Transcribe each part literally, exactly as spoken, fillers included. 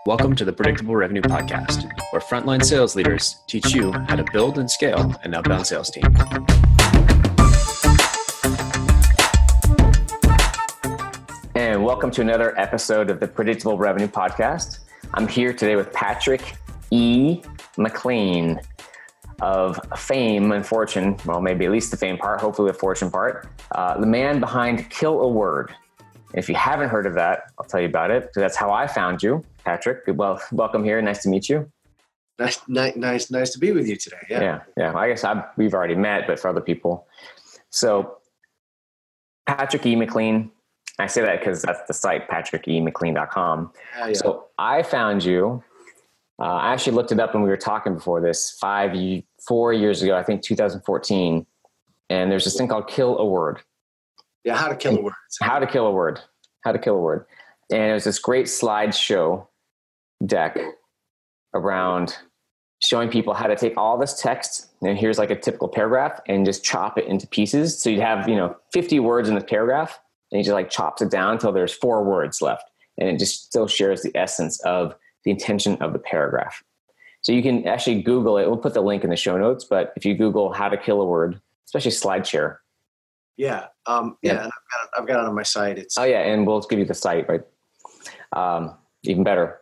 Welcome to the Predictable Revenue Podcast, where frontline sales leaders teach you how to build and scale an outbound sales team. And welcome to another episode of the Predictable Revenue Podcast. I'm here today with Patrick E. McLean of fame and fortune, well, maybe at least the fame part, hopefully the fortune part, uh, the man behind Kill a Word. If you haven't heard of that, I'll tell you about it. So that's how I found you, Patrick. Well, welcome here. Nice to meet you. Nice, nice, nice, nice to be with you today. Yeah, yeah. yeah. I guess I've, we've already met, but for other people. So Patrick E. McLean, I say that because that's the site, patrick e mclean dot com. Uh, yeah. So I found you. Uh, I actually looked it up when we were talking before this, five, four years ago, I think two thousand fourteen. And there's this thing called Kill a Word. Yeah, how to kill a word. How to kill a word. How to kill a word. And it was this great slideshow deck around showing people how to take all this text, and here's like a typical paragraph, and just chop it into pieces. So you'd have, you know, fifty words in the paragraph, and he just like chops it down until there's four words left. And it just still shares the essence of the intention of the paragraph. So you can actually Google it. We'll put the link in the show notes, but if you Google how to kill a word, especially SlideShare. Yeah. Um, yeah. yeah. And I've, got it, I've got it on my site. It's Oh yeah. And we'll give you the site, right? Um, even better.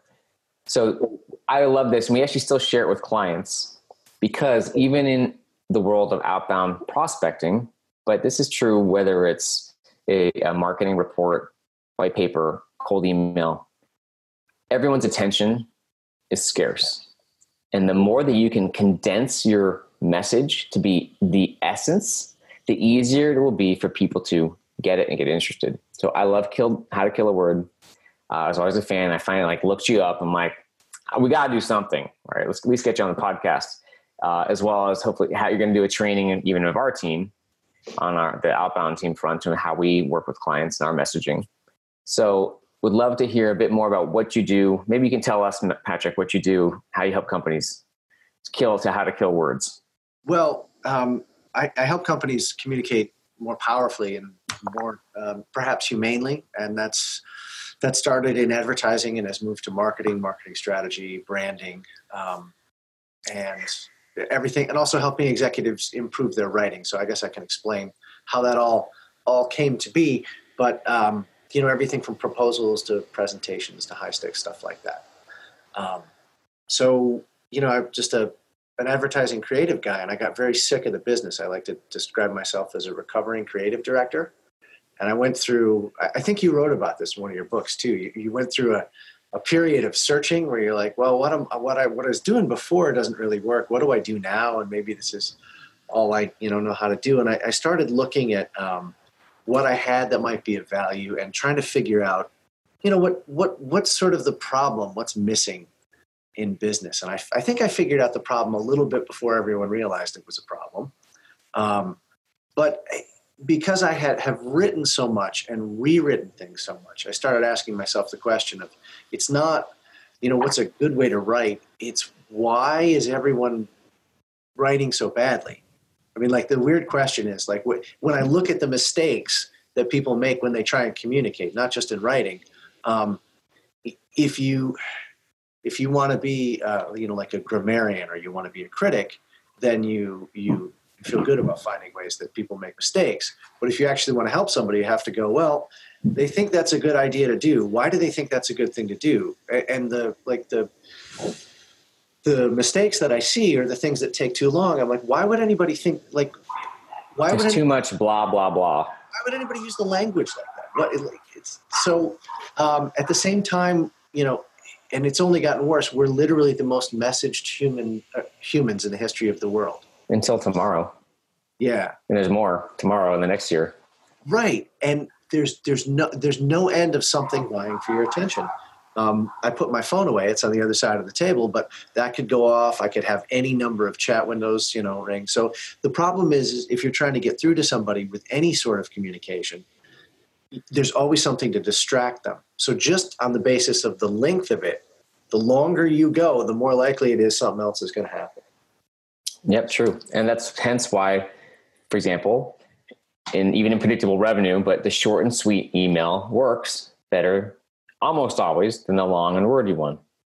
So I love this. And we actually still share it with clients because even in the world of outbound prospecting, but this is true whether it's a, a marketing report, white paper, cold email, everyone's attention is scarce. And the more that you can condense your message to be the essence, the easier it will be for people to get it and get interested. So I love kill, How to Kill a Word. Uh, I was always a fan. I finally like looked you up. I'm like, we got to do something. All right, let's at least get you on the podcast, uh, as well as hopefully how you're going to do a training even of our team on our the outbound team front and how we work with clients and our messaging. So would love to hear a bit more about what you do. Maybe you can tell us, Patrick, what you do, how you help companies kill to how to kill words. Well, um, I, I help companies communicate more powerfully and more um, perhaps humanely. And that's that started in advertising and has moved to marketing, marketing strategy, branding, um, and everything. And also helping executives improve their writing. So I guess I can explain how that all, all came to be. But, um, you know, everything from proposals to presentations to high stakes stuff like that. Um, so, you know, I'm just a, an advertising creative guy, and I got very sick of the business. I like to describe myself as a recovering creative director. And I went through, I think you wrote about this in one of your books too. You, you went through a, a period of searching where you're like, well, what, am, what, I, what I was doing before doesn't really work. What do I do now? And maybe this is all I you know, know how to do. And I, I started looking at um, what I had that might be of value and trying to figure out, you know, what, what, what's sort of the problem, what's missing in business. And I, I think I figured out the problem a little bit before everyone realized it was a problem. Um, but because I had have written so much and rewritten things so much, I started asking myself the question of, it's not, you know, what's a good way to write? It's why is everyone writing so badly? I mean, like the weird question is like, when I look at the mistakes that people make when they try and communicate, not just in writing, um, if you... If you want to be, uh, you know, like a grammarian or you want to be a critic, then you you feel good about finding ways that people make mistakes. But if you actually want to help somebody, you have to go, well, they think that's a good idea to do. Why do they think that's a good thing to do? And the like the the mistakes that I see are the things that take too long. I'm like, why would anybody think like? Why There's would anybody, too much blah blah blah? Why would anybody use the language like that? What like it's so. Um, at the same time, you know. And it's only gotten worse. We're literally the most messaged human uh, humans in the history of the world. Until tomorrow. Yeah. And there's more tomorrow and the next year. Right. And there's there's no there's no end of something vying for your attention. Um, I put my phone away. It's on the other side of the table, but that could go off. I could have any number of chat windows, you know, ring. So the problem is, is if you're trying to get through to somebody with any sort of communication, there's always something to distract them. So just on the basis of the length of it, the longer you go, the more likely it is something else is going to happen. Yep, true. And that's hence why, for example, in even in predictable revenue, but the short and sweet email works better almost always than the long and wordy one.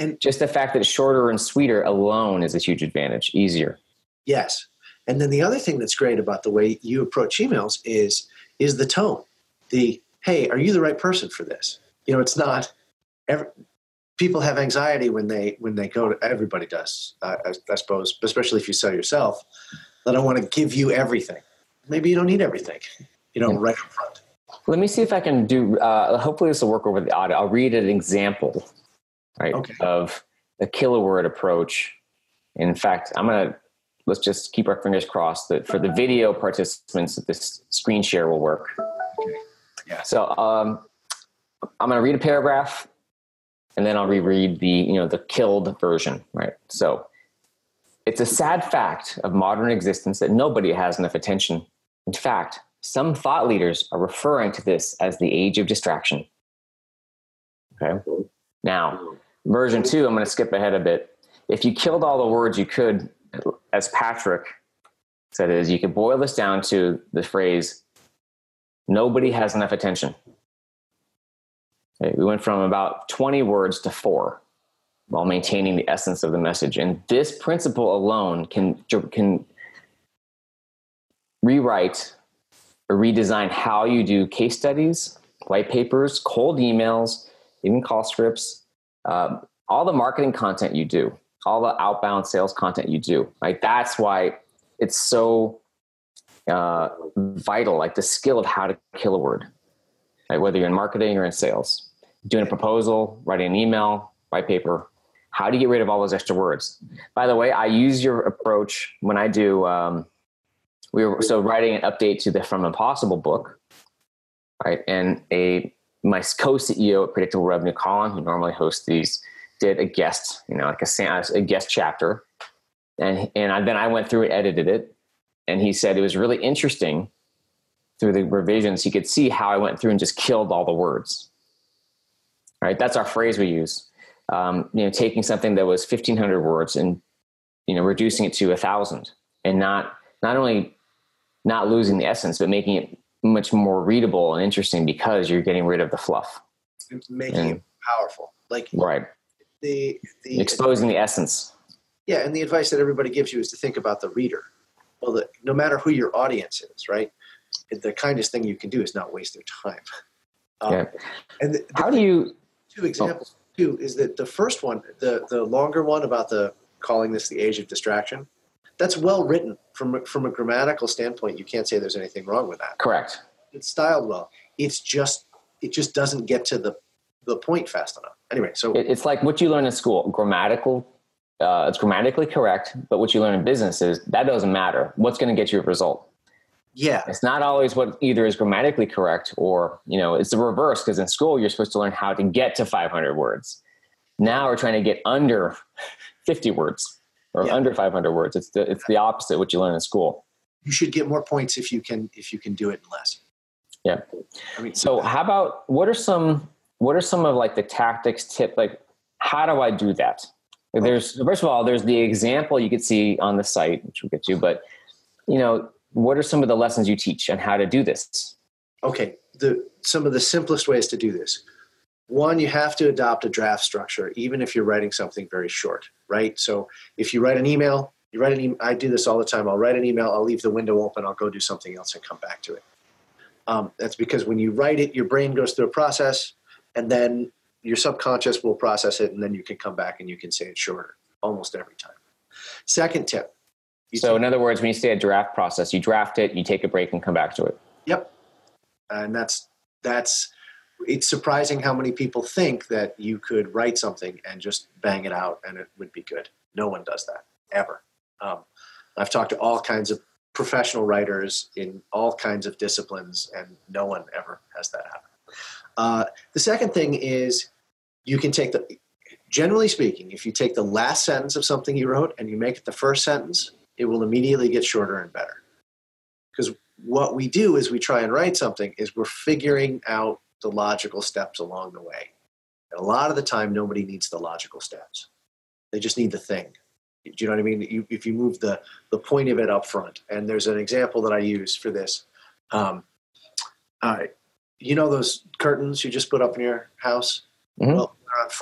And just the fact that it's shorter and sweeter alone is a huge advantage, easier. Yes. And then the other thing that's great about the way you approach emails is, is the tone. The, hey, are you the right person for this? You know, it's not, every, people have anxiety when they, when they go to, everybody does, uh, I, I suppose, especially if you sell yourself, that I want to give you everything. Maybe you don't need everything, you know, yeah. right up front. Let me see if I can do, uh, hopefully this will work over the audio. I'll read an example, right, okay. of the kiloword approach. In fact, I'm going to, let's just keep our fingers crossed that for the video participants, that this screen share will work. Okay. Yeah. So um, I'm going to read a paragraph, and then I'll reread the, you know, the killed version, right? So it's a sad fact of modern existence that nobody has enough attention. In fact, some thought leaders are referring to this as the age of distraction. Okay. Now, version two, I'm going to skip ahead a bit. If you killed all the words you could, as Patrick said, is you could boil this down to the phrase, nobody has enough attention. Okay, we went from about twenty words to four while maintaining the essence of the message. And this principle alone can, can rewrite or redesign how you do case studies, white papers, cold emails, even call scripts, uh, all the marketing content you do, all the outbound sales content you do, right? That's why it's so uh, vital, like the skill of how to kill a word, right? Whether you're in marketing or in sales, doing a proposal, writing an email, white paper, how do you get rid of all those extra words? By the way, I use your approach when I do, um, we were so writing an update to the From Impossible book, right? And a, my co-C E O at Predictable Revenue, Colin, who normally hosts these, did a guest, you know, like a, a guest chapter. And, and I, then I went through and edited it. And he said it was really interesting through the revisions. He could see how I went through and just killed all the words, right? That's our phrase we use. Um, you know, taking something that was fifteen hundred words and, you know, reducing it to a thousand, and not, not only not losing the essence, but making it much more readable and interesting because you're getting rid of the fluff. Making and, it powerful. Like, right. The, the exposing the essence. Yeah. And the advice that everybody gives you is to think about the reader. Well, the, no matter who your audience is, right? The kindest thing you can do is not waste their time. Um, yeah. And the, the how do you, two examples oh. too, is that the first one, the, the longer one about the calling this the age of distraction, that's well written from, from a grammatical standpoint. You can't say there's anything wrong with that. Correct. It's styled well. It's just, it just doesn't get to the, the point fast enough. Anyway, so it's like what you learn in school, grammatical, uh, it's grammatically correct, but what you learn in business is that doesn't matter. What's going to get you a result? Yeah. It's not always what either is grammatically correct or, you know, it's the reverse, because in school you're supposed to learn how to get to five hundred words. Now we're trying to get under fifty words or yeah. under five hundred words. It's the, it's the opposite of what you learn in school. You should get more points if you can, if you can do it in less. Yeah. I mean, so how about, what are some, what are some of like the tactics, tip, like how do I do that? Like there's, first of all, there's the example you could see on the site, which we'll get to, but you know, what are some of the lessons you teach on how to do this? Okay. The, some of the simplest ways to do this. One, you have to adopt a draft structure, even if you're writing something very short, right? So if you write an email, you write an email, I do this all the time. I'll write an email, I'll leave the window open, I'll go do something else and come back to it. Um, that's because when you write it, your brain goes through a process, and then your subconscious will process it, and then you can come back and you can say it shorter almost every time. Second tip. So in other words, when you say a draft process, you draft it, you take a break and come back to it. Yep. And that's, that's, it's surprising how many people think that you could write something and just bang it out and it would be good. No one does that ever. Um, I've talked to all kinds of professional writers in all kinds of disciplines, and no one ever has that happen. Uh, the second thing is you can take the, generally speaking, if you take the last sentence of something you wrote and you make it the first sentence, it will immediately get shorter and better. Because what we do is we try and write something is we're figuring out the logical steps along the way. And a lot of the time, nobody needs the logical steps. They just need the thing. Do you know what I mean? You, if you move the, the point of it up front, and there's an example that I use for this. Um, uh, you know those curtains you just put up in your house? Mm-hmm. Well, they're on fire.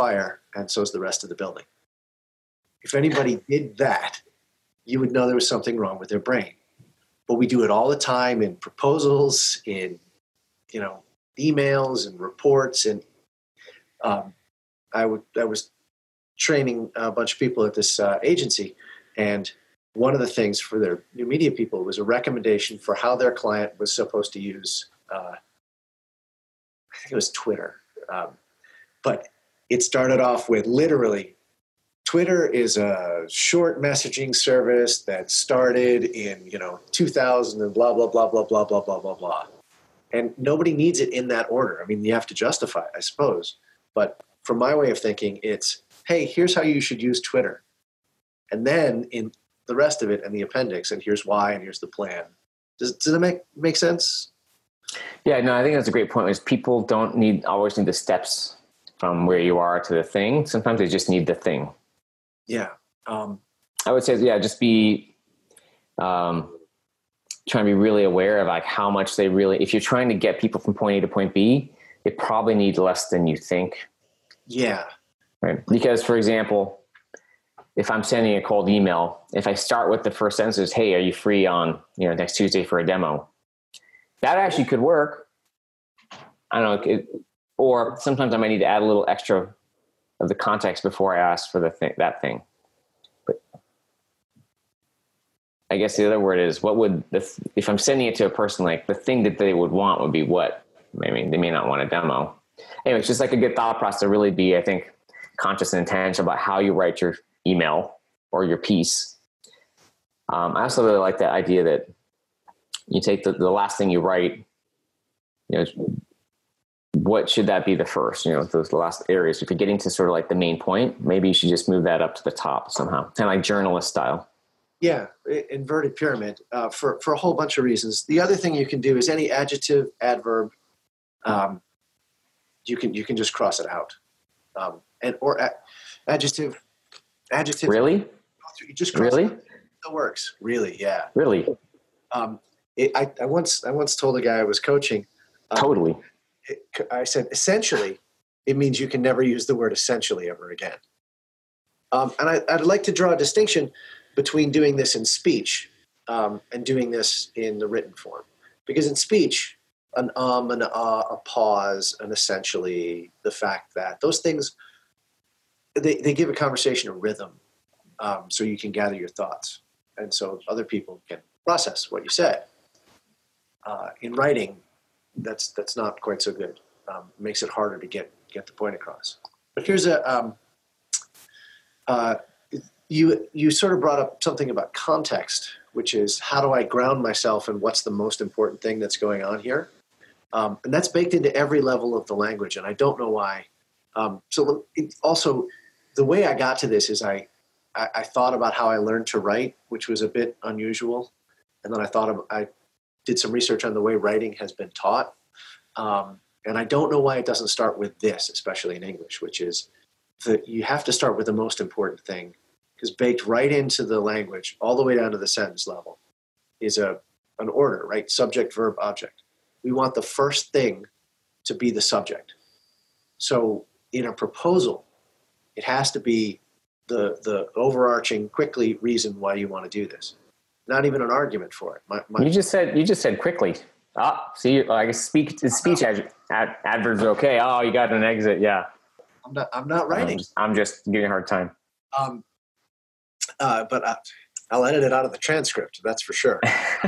and so is the rest of the building. If anybody did that, you would know there was something wrong with their brain. But we do it all the time in proposals, in, you know, emails and reports. And um, I would I was training a bunch of people at this uh, agency, and one of the things for their new media people was a recommendation for how their client was supposed to use, uh, I think it was Twitter. Um, but it started off with literally, Twitter is a short messaging service that started in, you know, two thousand and blah, blah, blah, blah, blah, blah, blah, blah, blah. And nobody needs it in that order. I mean, you have to justify it, I suppose. But from my way of thinking, it's, hey, here's how you should use Twitter. And then in the rest of it and the appendix, and here's why, and here's the plan. Does, does that make, make sense? Yeah, no, I think that's a great point. Is people don't need always need the steps from where you are to the thing. Sometimes they just need the thing. Yeah. Um, I would say, yeah, just be um, trying to be really aware of like how much they really, if you're trying to get people from point A to point B, it probably needs less than you think. Yeah. Right. Because, for example, if I'm sending a cold email, if I start with the first sentence is, hey, are you free on, you know, next Tuesday for a demo? That actually could work. I don't know. It, or sometimes I might need to add a little extra of the context before I ask for the thing, that thing. But I guess the other word is, what would the, if I'm sending it to a person, like the thing that they would want would be what? I mean, they may not want a demo. Anyway, it's just like a good thought process to really be, I think, conscious and intentional about how you write your email or your piece. Um, I also really like that idea that you take the, the last thing you write, you know, what should that be the first, you know, those last areas. If you're getting to sort of like the main point, maybe you should just move that up to the top somehow, kind of like journalist style. Yeah, inverted pyramid uh, for, for a whole bunch of reasons. The other thing you can do is any adjective, adverb, um, you can you can just cross it out. Um, and or a, adjective, adjective. Really? You just cross really? It out. It works. Really? Yeah. Really? Um, it, I, I once I once told a guy I was coaching. Um, totally. It, I said, essentially, it means you can never use the word essentially ever again. Um, and I, I'd like to draw a distinction between doing this in speech um, and doing this in the written form. Because in speech, an um, an uh, a pause, and essentially the fact that those things, they, they give a conversation a rhythm um, so you can gather your thoughts. And so other people can process what you said. Uh, in writing, that's that's not quite so good. Um, it makes it harder to get, get the point across. But here's a, um, uh, you you sort of brought up something about context, which is how do I ground myself and what's the most important thing that's going on here? Um, and that's baked into every level of the language, and I don't know why. Um, so it, also, the way I got to this is I, I, I thought about how I learned to write, which was a bit unusual. And then I thought of, I did some research on the way writing has been taught. Um, and I don't know why it doesn't start with this, especially in English, which is that you have to start with the most important thing, because baked right into the language, all the way down to the sentence level, is a an order, right? Subject, verb, object. We want the first thing to be the subject. So in a proposal, it has to be the the overarching, quickly reason why you want to do this. Not even an argument for it. My, my, you just said you just said quickly. Ah, see, I guess speak speech ad, ad, adverbs are okay. Oh, you got an exit. Yeah. I'm not. I'm not writing. I'm just, I'm just giving you a hard time. Um, uh, but I, I'll edit it out of the transcript. That's for sure.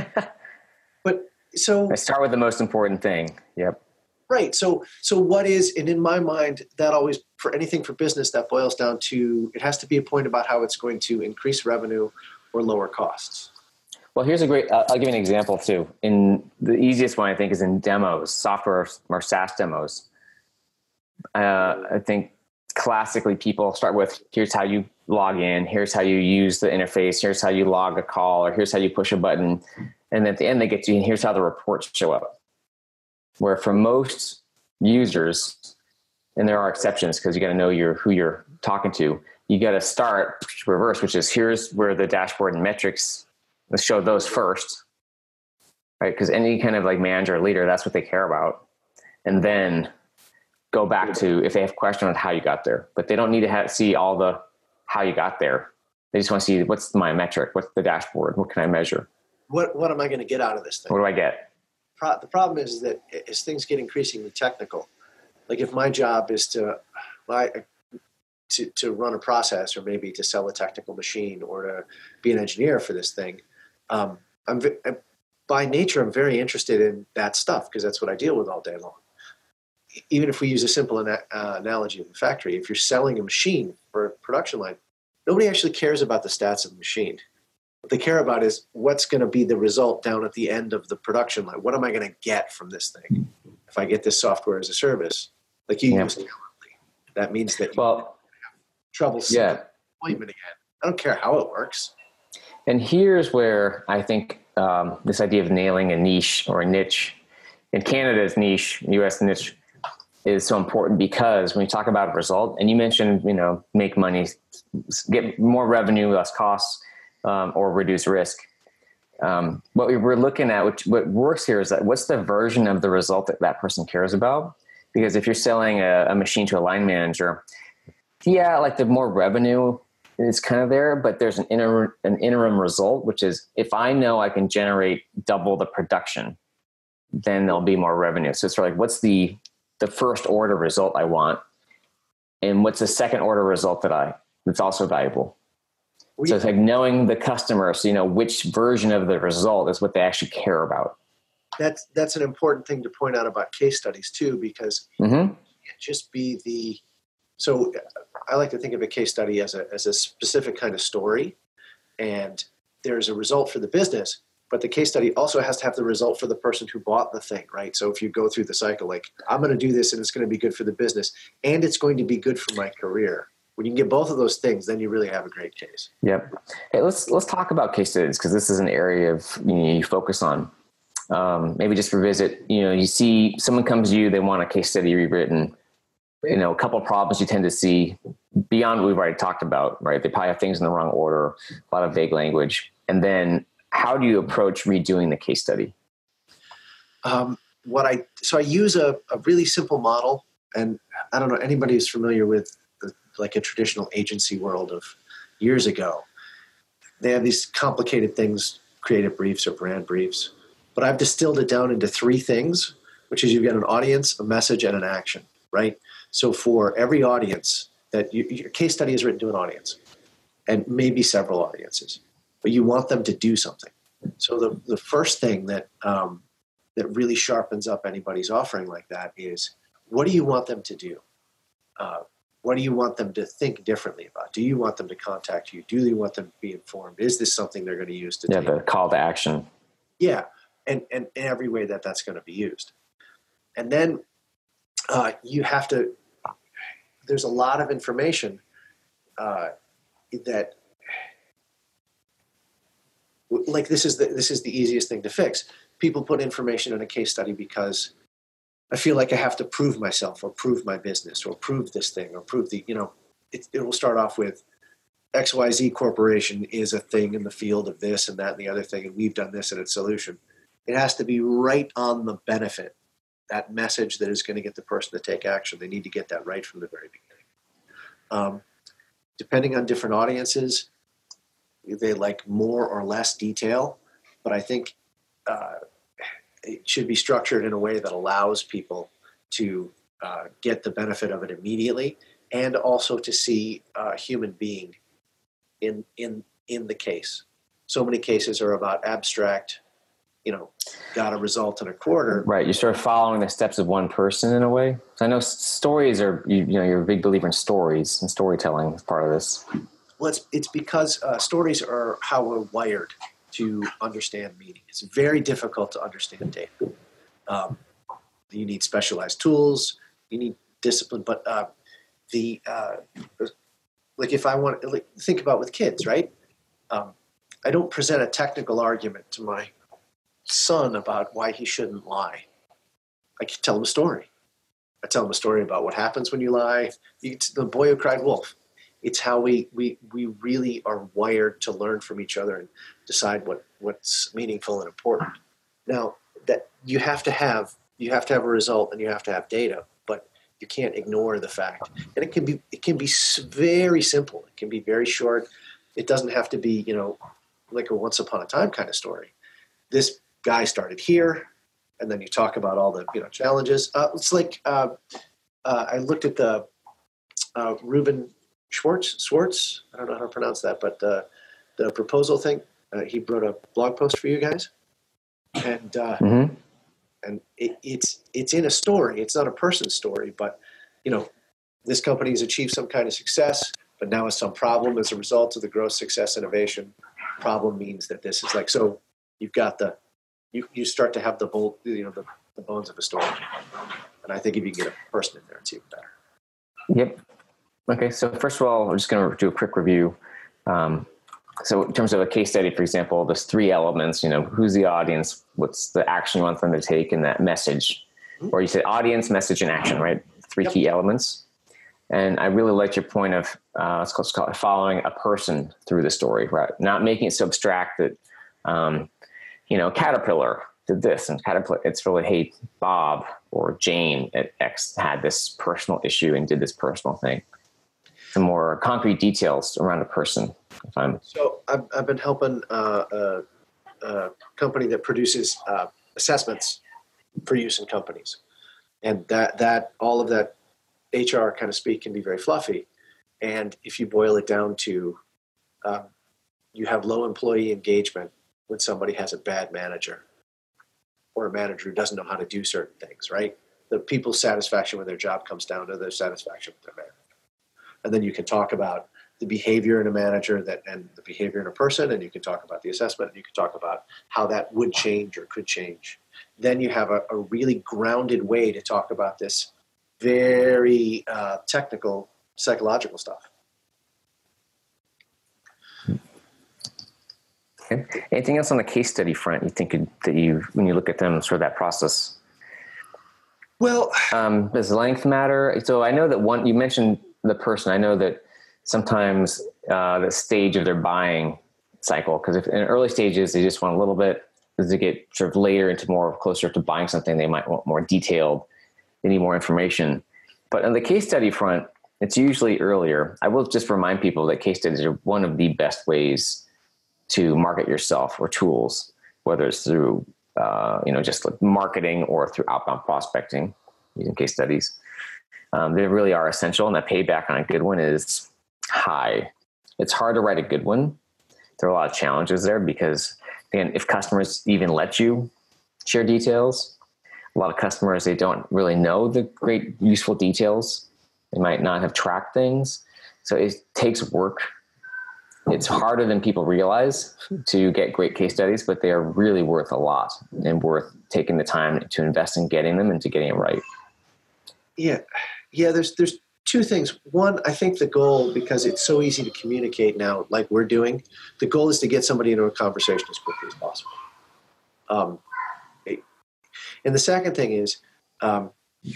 But so I start with the most important thing. Yep. Right. So so what is, and in my mind, that always, for anything for business, that boils down to, it has to be a point about how it's going to increase revenue or lower costs. Well, here's a great, uh, I'll give you an example too. In the easiest one, I think, is in demos, software or SaaS demos. Uh, I think classically people start with, here's how you log in, here's how you use the interface, here's how you log a call, or here's how you push a button. And at the end they get to, here's how the reports show up. Where for most users, and there are exceptions because you got to know your, who you're talking to, you got to start reverse, which is here's where the dashboard and metrics, let's show those first, right? Because any kind of like manager or leader, that's what they care about. And then go back to if they have a question on how you got there, but they don't need to have, see all the how you got there. They just want to see what's my metric, what's the dashboard, what can I measure? What what am I going to get out of this thing? What do I get? Pro- the problem is that as things get increasingly technical, like if my job is to, my, to to run a process, or maybe to sell a technical machine, or to be an engineer for this thing, um, I'm, I'm by nature I'm very interested in that stuff because that's what I deal with all day long. Even if we use a simple ana- uh, analogy of a factory, if you're selling a machine for a production line, nobody actually cares about the stats of the machine. What they care about is what's going to be the result down at the end of the production line. What am I going to get from this thing if I get this software as a service? Like you Yeah. used to, that means that you Well, have trouble yeah. appointment again. I don't care how it works. And here's where I think um, this idea of nailing a niche or a niche in Canada's niche, U S niche, is so important because when you talk about a result, and you mentioned, you know, make money, get more revenue, less costs, um, or reduce risk. Um, what we we're looking at, which, what works here is that what's the version of the result that that person cares about? Because if you're selling a, a machine to a line manager, yeah, like the more revenue is kind of there, but there's an interim, an interim result, which is if I know I can generate double the production, then there'll be more revenue. So it's sort of like, what's the, the first order result I want? And what's the second order result that I, that's also valuable? We, So it's like knowing the customer, so you know which version of the result is what they actually care about. that's that's an important thing to point out about case studies too, because Mm-hmm. it can't just be the. So I like to think of a case study as a as a specific kind of story, and there's a result for the business, but the case study also has to have the result for the person who bought the thing, right? So if you go through the cycle, like I'm going to do this and it's going to be good for the business and it's going to be good for my career. When you can get both of those things, then you really have a great case. Yep. Hey, let's let's talk about case studies because this is an area of you know, you focus on. Um, maybe just revisit. You know, you see someone comes to you, they want a case study rewritten. You know, a couple of problems you tend to see beyond what we've already talked about, right? They probably have things in the wrong order, a lot of vague language, and then how do you approach redoing the case study? Um, what I so I use a, a really simple model, and I don't know anybody who's familiar with the, like a traditional agency world of years ago. They have these complicated things, creative briefs or brand briefs, but I've distilled it down into three things, which is you've got an audience, a message, and an action, right? So for every audience that you, your case study is written to an audience, and maybe several audiences, but you want them to do something. So the the first thing that um, that really sharpens up anybody's offering like that is, what do you want them to do? Uh, what do you want them to think differently about? Do you want them to contact you? Do you want them to be informed? Is this something they're going to use to Yeah, take? the call to action. Yeah, and, and every way that that's going to be used. And then uh, you have to, there's a lot of information uh, that, like this is the this is the easiest thing to fix. People put information in a case study because I feel like I have to prove myself or prove my business or prove this thing or prove the, you know, it, it will start off with X Y Z Corporation is a thing in the field of this and that and the other thing, and we've done this and it's solution. It has to be right on the benefit, that message that is going to get the person to take action. They need to get that right from the very beginning. Um, depending on different audiences, they like more or less detail, but I think uh, it should be structured in a way that allows people to uh, get the benefit of it immediately, and also to see a human being in in in the case. So many cases are about abstract, you know, got a result in a quarter. Right. You're sort of following the steps of one person in a way. So I know stories are, you, you know, you're a big believer in stories and storytelling is part of this. Well, it's, it's because uh, stories are how we're wired to understand meaning. It's very difficult to understand data. Um, you need specialized tools, you need discipline, but uh, the, uh, like if I want, like, think about with kids, right? Um, I don't present a technical argument to my son about why he shouldn't lie. I can tell him a story. I tell him a story about what happens when you lie. You, the boy who cried wolf. It's how we, we, we really are wired to learn from each other and decide what, what's meaningful and important. Now, that you have to have you have to have a result and you have to have data, but you can't ignore the fact. And it can be it can be very simple. It can be very short. It doesn't have to be, you know, like a once upon a time kind of story. This guy started here, and then you talk about all the, you know, challenges. Uh, it's like uh, uh, I looked at the uh, Ruben Schwartz. Schwartz. I don't know how to pronounce that, but uh, the proposal thing. Uh, he wrote a blog post for you guys, and uh, mm-hmm. and it, it's it's in a story. It's not a person's story, but you know, this company has achieved some kind of success, but now has some problem as a result of the growth, success, innovation. Problem means that this is like, so you've got the you you start to have the bolt, you know, the, the bones of a story, and I think if you can get a person in there, it's even better. Yep. Okay. So first of all, I'm just going to do a quick review. Um, So in terms of a case study, for example, there's three elements, you know, who's the audience, what's the action you want them to take, and that message, or you said audience, message, and action, right? Three yep. key elements. And I really liked your point of, uh, it's called, it's called following a person through the story, right? Not making it so abstract that, um, you know, Caterpillar did this, and Caterpillar, it's really, hey, Bob or Jane at X had this personal issue and did this personal thing. Some more concrete details around a person. If I'm so I've, I've been helping uh, a, a company that produces uh, assessments for use in companies, and that that all of that H R kind of speak can be very fluffy. And if you boil it down to, um, you have low employee engagement when somebody has a bad manager, or a manager who doesn't know how to do certain things. Right, the people's satisfaction with their job comes down to their satisfaction with their manager. And then you can talk about the behavior in a manager that, and the behavior in a person, and you can talk about the assessment, and you can talk about how that would change or could change. Then you have a, a really grounded way to talk about this very uh, technical psychological stuff. Okay. Anything else on the case study front you think could, that you, when you look at them, sort of that process? Well, um, does length matter? So I know that one, you mentioned the person. I know that sometimes uh, the stage of their buying cycle, because if in early stages they just want a little bit, as they get sort of later into more closer to buying something, they might want more detailed, they need more information. But on the case study front, it's usually earlier. I will just remind people that case studies are one of the best ways to market yourself, or tools, whether it's through uh, you know, just like marketing or through outbound prospecting using case studies. Um, they really are essential, and the payback on a good one is high. It's hard to write a good one. There are a lot of challenges there because, again, if customers even let you share details, a lot of customers, they don't really know the great useful details. They might not have tracked things. So it takes work. It's harder than people realize to get great case studies, but they are really worth a lot and worth taking the time to invest in getting them and to getting it right. Yeah. Yeah, there's there's two things. One, I think the goal, because it's so easy to communicate now, like we're doing, the goal is to get somebody into a conversation as quickly as possible. Um, and the second thing is, um,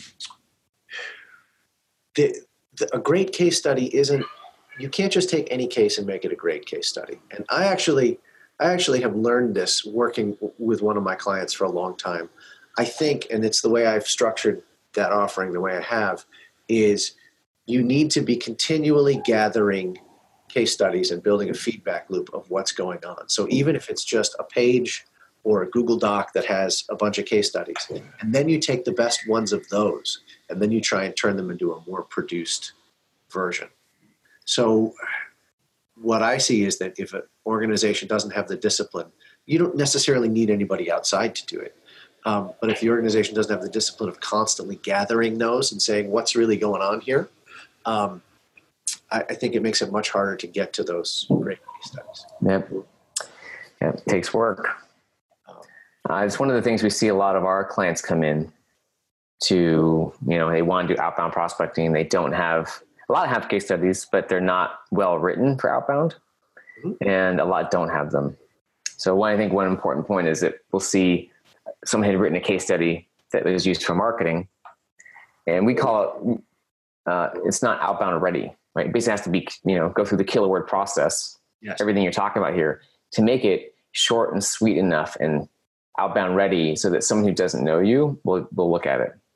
the, the, a great case study isn't, you can't just take any case and make it a great case study. And I actually, I actually have learned this working with one of my clients for a long time. I think, and it's the way I've structured that offering the way I have, is you need to be continually gathering case studies and building a feedback loop of what's going on. So even if it's just a page or a Google Doc that has a bunch of case studies, and then you take the best ones of those, and then you try and turn them into a more produced version. So what I see is that if an organization doesn't have the discipline, you don't necessarily need anybody outside to do it. Um, but if the organization doesn't have the discipline of constantly gathering those and saying, what's really going on here, um, I, I think it makes it much harder to get to those great case studies. Yep. Yep. It takes work. Uh, it's one of the things we see a lot of our clients come in to, you know, they want to do outbound prospecting. They don't have, a lot have case studies, but they're not well written for outbound, mm-hmm. and a lot don't have them. So one, I think one important point is that we'll see someone had written a case study that was used for marketing, and we call it, uh, it's not outbound ready, right? It basically has to be, you know, go through the killer word process, yes. everything you're talking about here, to make it short and sweet enough and outbound ready so that someone who doesn't know you will, will look at it.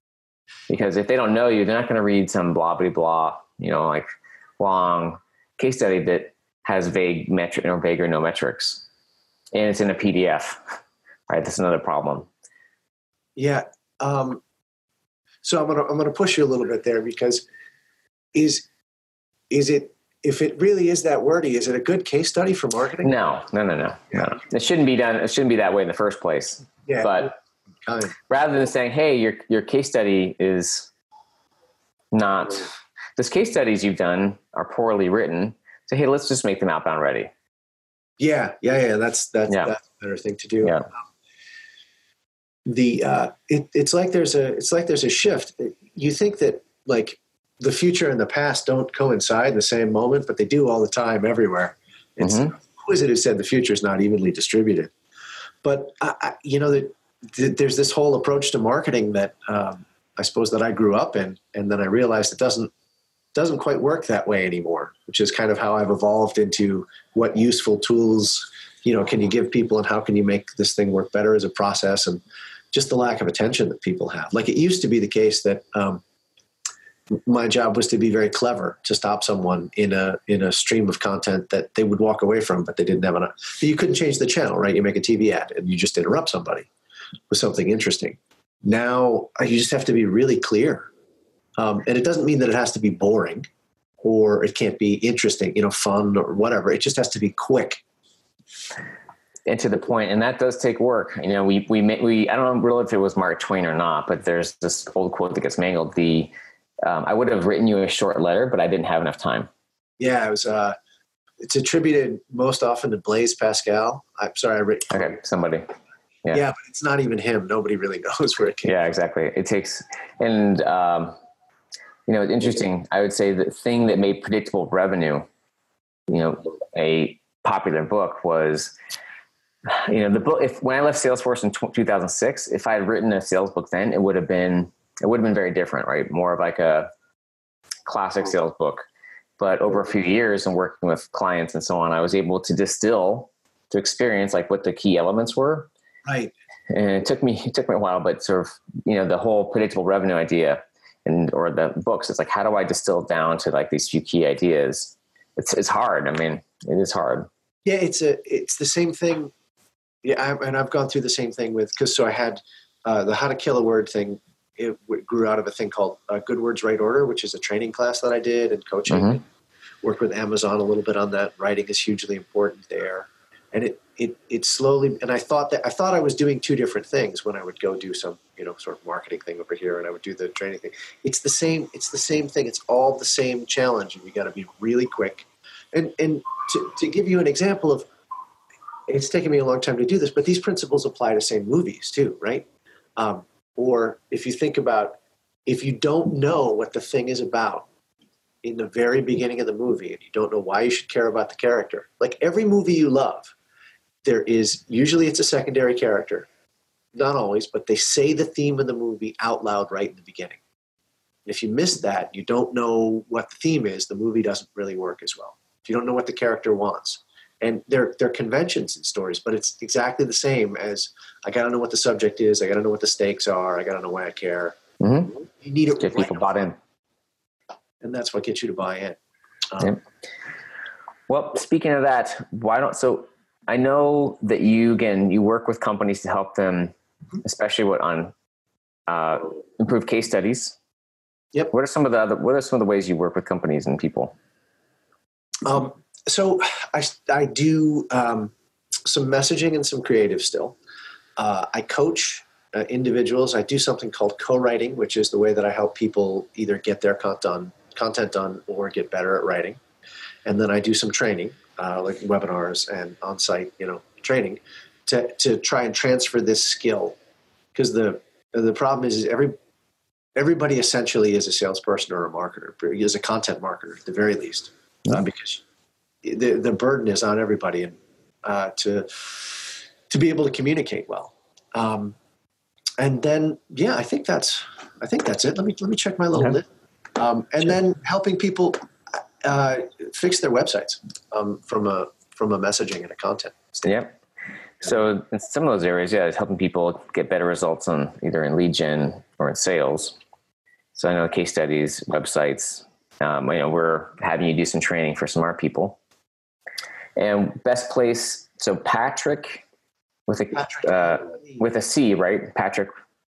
Because if they don't know you, they're not going to read some blah, blah, blah, you know, like long case study that has vague metric or vague or no metrics. And it's in a P D F, right? That's another problem. Yeah. Um, so I'm gonna I'm gonna push you a little bit there, because is is it if it really is that wordy, is it a good case study for marketing? No, no, no, no, no. It shouldn't be done. It shouldn't be that way in the first place. Yeah. But kind. rather than saying, "Hey, your your case study is not," those case studies you've done are poorly written. So hey, let's just make them outbound ready. Yeah, yeah, yeah. That's that's Yeah. that's a better thing to do. Yeah. The uh, it, it's like there's a it's like there's a shift. You think that like the future and the past don't coincide in the same moment, but they do all the time everywhere. It's Mm-hmm. who is it who said the future is not evenly distributed? But I, I, you know that th- there's this whole approach to marketing that um, I suppose that I grew up in, and then I realized it doesn't doesn't quite work that way anymore. Which is kind of how I've evolved into what useful tools, you know, can you give people, and how can you make this thing work better as a process, and just the lack of attention that people have. Like it used to be the case that um, my job was to be very clever to stop someone in a in a stream of content that they would walk away from, but they didn't have enough. You couldn't change the channel, right? You make a T V ad and you just interrupt somebody with something interesting. Now you just have to be really clear. Um, and it doesn't mean that it has to be boring or it can't be interesting, you know, fun or whatever. It just has to be quick. And to the point, and that does take work. You know, we, we, we, I don't know really if it was Mark Twain or not, but there's this old quote that gets mangled. The, um, I would have written you a short letter, but I didn't have enough time. Yeah. It was, uh, it's attributed most often to Blaise Pascal. I'm sorry. I written. Okay. Somebody. Yeah. Yeah. But it's not even him. Nobody really knows where it came Yeah, exactly. It takes, and, um, you know, it's interesting. I would say the thing that made predictable revenue, you know, a popular book was, you know, the book, if when I left Salesforce in two thousand six, if I had written a sales book then, it would have been, it would have been very different, right? More of like a classic sales book. But over a few years and working with clients and so on, I was able to distill to experience like what the key elements were. Right. And it took me, it took me a while, but sort of, you know, the whole predictable revenue idea and, or the books, it's like, how do I distill down to like these few key ideas? It's, it's hard. I mean, it is hard. Yeah. It's a, it's the same thing. Yeah. I, and I've gone through the same thing with, cause so I had uh, the How to Kill a Word thing. It grew out of a thing called uh, Good Words, Right Order, which is a training class that I did and coaching. Mm-hmm. Worked with Amazon a little bit on that. Writing is hugely important there. And it, it, it slowly, and I thought that, I thought I was doing two different things when I would go do some, you know, sort of marketing thing over here and I would do the training thing. It's the same, it's the same thing. It's all the same challenge. And you got to be really quick. And, and to, to give you an example of, it's taken me a long time to do this, but these principles apply to say movies too, right? Um, or if you think about, if you don't know what the thing is about in the very beginning of the movie and you don't know why you should care about the character, like every movie you love, there is, usually it's a secondary character, not always, but they say the theme of the movie out loud right in the beginning. And if you miss that, you don't know what the theme is, the movie doesn't really work as well. If you don't know what the character wants. And they're, they're conventions in stories, but it's exactly the same as I got to know what the subject is. I got to know what the stakes are. I got to know why I care. Mm-hmm. You need it. Get right people bought in. And that's what gets you to buy in. Um, Yeah. Well, speaking of that, why don't, so I know that you, again, you work with companies to help them, especially what on uh, improve case studies. Yep. What are some of the other, what are some of the ways you work with companies and people? Um, so I, I do um, some messaging and some creative still. Uh, I coach uh, individuals. I do something called co-writing, which is the way that I help people either get their content done, content done or get better at writing. And then I do some training, uh, like webinars and on-site, you know, training to, to try and transfer this skill. Because the the problem is, is every everybody essentially is a salesperson or a marketer, is a content marketer at the very least, uh, because the the burden is on everybody and uh, to to be able to communicate well. Um, and then, yeah, I think that's I think that's it. Let me let me check my little Okay. list. Um, and Sure. then helping people uh, fix their websites um, from a from a messaging and a content standpoint. Yep. So in some of those areas, yeah, it's helping people get better results on either in lead gen or in sales. So I know case studies, websites, um, you know, we're having you do some training for smart people. And best place, so Patrick with a Patrick, uh, with a C, right? Patrick.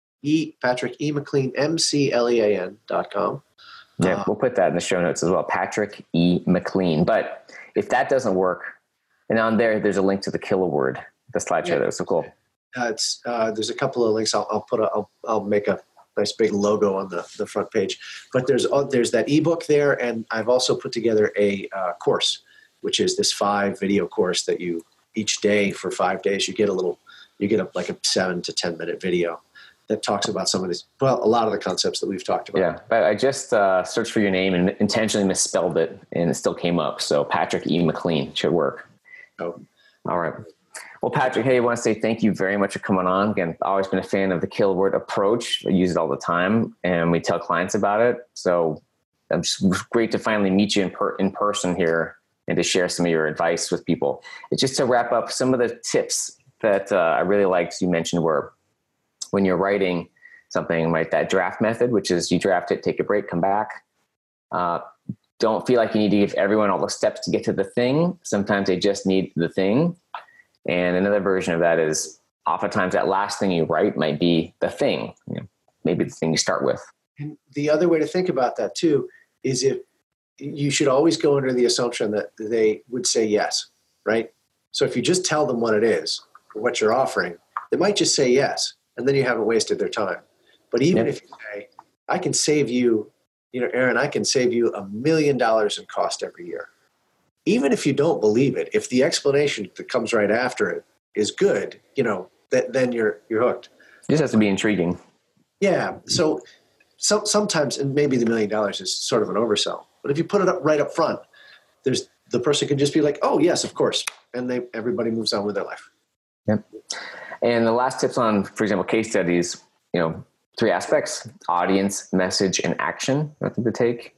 E Patrick E McLean, M C L E A N dot com. Yeah, Uh, we'll put that in the show notes as well. Patrick E McLean. But if that doesn't work, and on there, there's a link to the killer word, the slideshow. Yeah. That was so cool. Uh, it's uh, there's a couple of links. I'll, I'll put a I'll, I'll make a nice big logo on the, the front page. But there's uh, there's that ebook there, and I've also put together a uh, course, which is this five video course that you each day for five days you get a little you get a, like a seven to ten minute video that talks about some of these, well, a lot of the concepts that we've talked about. Yeah, but I just uh, searched for your name and intentionally misspelled it, and it still came up. So Patrick E. McLean should work. Oh, all right. Well, Patrick, hey, I want to say thank you very much for coming on. Again, I've always been a fan of the kill word approach. I use it all the time, and we tell clients about it. So it's just great to finally meet you in, per- in person here and to share some of your advice with people. And just to wrap up, some of the tips that uh, I really liked you mentioned were, when you're writing something, right, that draft method, which is you draft it, take a break, come back. Uh, don't feel like you need to give everyone all the steps to get to the thing. Sometimes they just need the thing. And another version of that is oftentimes that last thing you write might be the thing, you know, maybe the thing you start with. and the other way to think about that too is if you should always go under the assumption that they would say yes, right? So if you just tell them what it is, or what you're offering, they might just say yes. And then you haven't wasted their time. But even Yep. if you say, I can save you, you know, Aaron, I can save you a million dollars in cost every year. Even if you don't believe it, if the explanation that comes right after it is good, you know, that, then you're you're hooked. It just has to be intriguing. Yeah. So, so sometimes, and maybe the million dollars is sort of an oversell, but if you put it up right up front, there's the person can just be like, oh yes, of course. And they everybody moves on with their life. Yep. And the last tips on, for example, case studies, you know, three aspects: audience, message, and action method to take.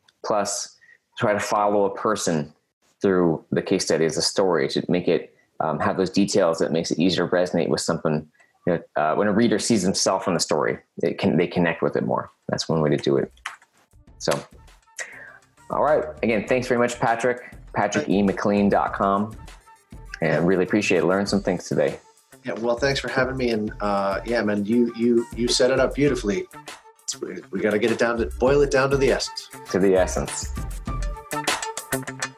Plus, try to follow a person through the case study as a story to make it um, have those details that makes it easier to resonate with something. You know, uh, when a reader sees himself in the story, they can they connect with it more. That's one way to do it. So, all right. Again, thanks very much, Patrick. Patrick E McLean dot com. And really appreciate it. Learned some things today. Yeah, well, thanks for having me. And uh, yeah, man, you you you set it up beautifully. We, we got to get it down to boil it down to the essence. To the essence.